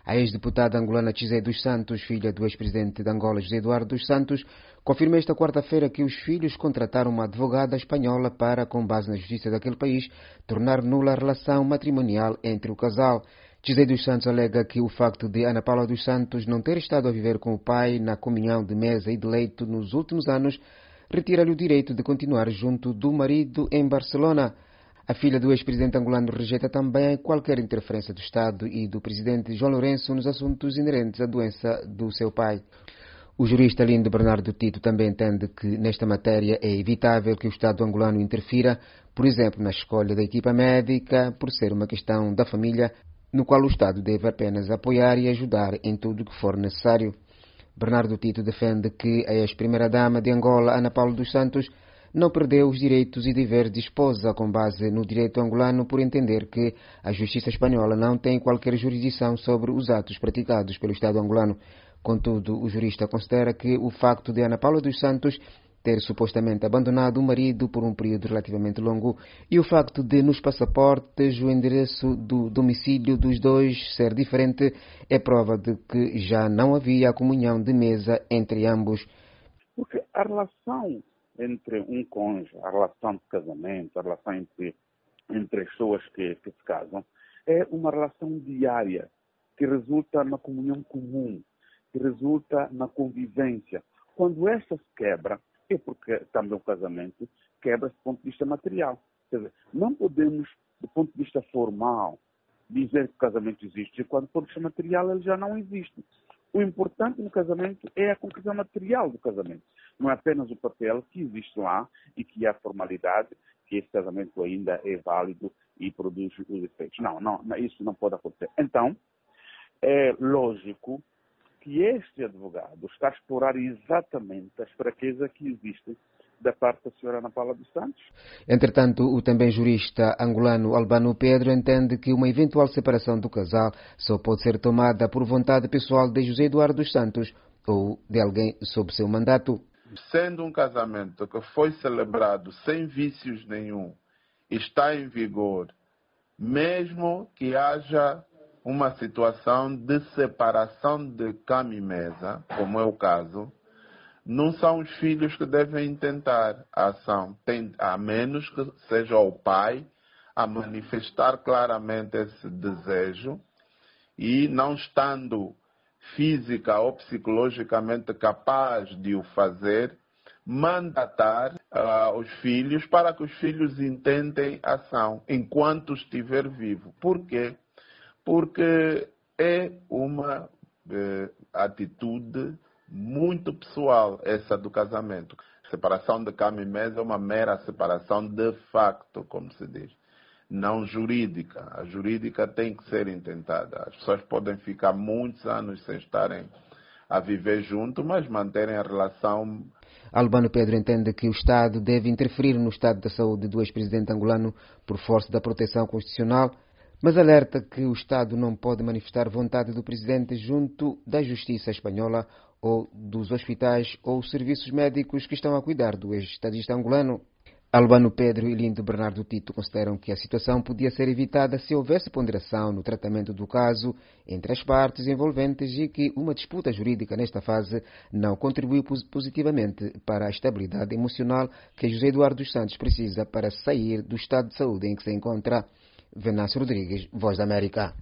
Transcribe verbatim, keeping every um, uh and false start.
A ex-deputada angolana Cizé dos Santos, filha do ex-presidente de Angola José Eduardo dos Santos, confirma esta quarta-feira que os filhos contrataram uma advogada espanhola para, com base na justiça daquele país, tornar nula a relação matrimonial entre o casal. Cizé dos Santos alega que o facto de Ana Paula dos Santos não ter estado a viver com o pai na comunhão de mesa e de leito nos últimos anos retira-lhe o direito de continuar junto do marido em Barcelona. A filha do ex-presidente angolano rejeita também qualquer interferência do Estado e do presidente João Lourenço nos assuntos inerentes à doença do seu pai. O jurista Lindo Bernardo Tito também entende que nesta matéria é evitável que o Estado angolano interfira, por exemplo, na escolha da equipa médica, por ser uma questão da família, no qual o Estado deve apenas apoiar e ajudar em tudo o que for necessário. Bernardo Tito defende que a ex-primeira-dama de Angola, Ana Paula dos Santos, não perdeu os direitos e deveres de esposa com base no direito angolano por entender que a justiça espanhola não tem qualquer jurisdição sobre os atos praticados pelo Estado angolano. Contudo, o jurista considera que o facto de Ana Paula dos Santos ter supostamente abandonado o marido por um período relativamente longo e o facto de nos passaportes o endereço do domicílio dos dois ser diferente é prova de que já não havia a comunhão de mesa entre ambos. Porque a relação entre um cônjuge, a relação de casamento, a relação entre, entre as pessoas que, que se casam, é uma relação diária, que resulta na comunhão comum, que resulta na convivência. Quando esta se quebra, é porque também o casamento quebra-se do ponto de vista material. Quer dizer, não podemos, do ponto de vista formal, dizer que o casamento existe, e quando do ponto de vista material ele já não existe. O importante no casamento é a conclusão material do casamento. Não é apenas o papel que existe lá e que é a formalidade, que esse casamento ainda é válido e produz os efeitos. Não, não, isso não pode acontecer. Então, é lógico que este advogado está a explorar exatamente as fraquezas que existem da parte da senhora Ana Paula dos Santos. Entretanto, o também jurista angolano Albano Pedro entende que uma eventual separação do casal só pode ser tomada por vontade pessoal de José Eduardo dos Santos ou de alguém sob seu mandato. Sendo um casamento que foi celebrado sem vícios nenhum, está em vigor, mesmo que haja uma situação de separação de cama e mesa, como é o caso, não são os filhos que devem tentar a ação, tem, a menos que seja o pai a manifestar claramente esse desejo e, não estando física ou psicologicamente capaz de o fazer, mandatar uh, os filhos para que os filhos intentem a ação enquanto estiver vivo. Por quê? Porque é uma uh, atitude muito pessoal essa do casamento. Separação de cama e mesa é uma mera separação de facto, como se diz, não jurídica. A jurídica tem que ser intentada. As pessoas podem ficar muitos anos sem estarem a viver junto, mas manterem a relação. Albano Pedro entende que o Estado deve interferir no estado da saúde do ex-presidente angolano por força da proteção constitucional, mas alerta que o Estado não pode manifestar vontade do presidente junto da justiça espanhola ou dos hospitais ou serviços médicos que estão a cuidar do ex-estadista angolano. Albano Pedro e Lindo Bernardo Tito consideram que a situação podia ser evitada se houvesse ponderação no tratamento do caso entre as partes envolventes e que uma disputa jurídica nesta fase não contribuiu positivamente para a estabilidade emocional que José Eduardo dos Santos precisa para sair do estado de saúde em que se encontra. Venâncio Rodrigues, Voz da América.